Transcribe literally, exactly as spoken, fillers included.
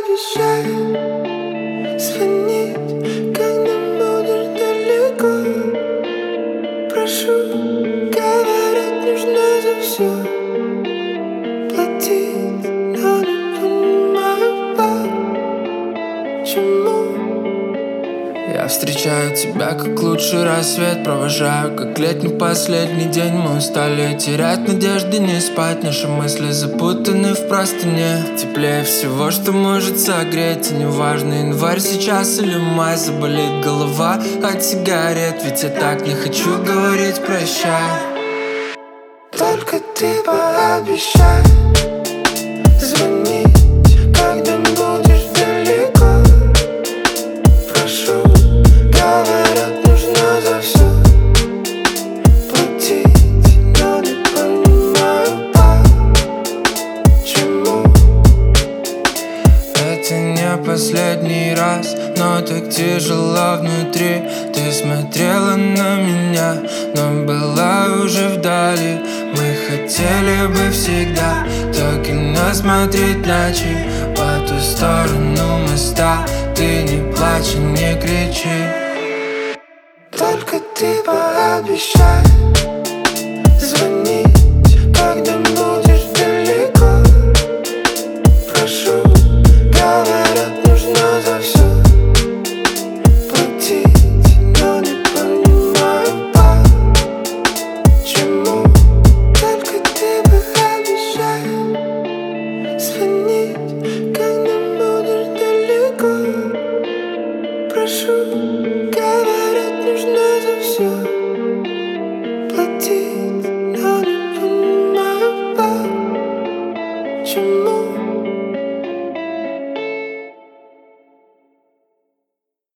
пообещай звонить, когда будешь далеко. Прошу, говорят, нужно за все платить, но не понимаю, почему. Я встречаю тебя как лучший рассвет, провожаю как летний последний день. Мы устали терять надежды, не спать, наши мысли запутаны в простыне. Теплее всего, что может согреть, и неважно, январь сейчас или май. Заболит голова от сигарет, ведь я так не хочу говорить прощай. Только ты пообещай звонить, когда будешь далеко. Прошу, говорят, нужно за все платить, но не понимаю, почему. Это не последний раз, но так тяжело внутри. Ты смотрела на меня, но была уже вдали. Мы хотели бы всегда так и нас смотреть ночи по ту сторону моста. Ты не плачь и не кричи. Только ты пообещай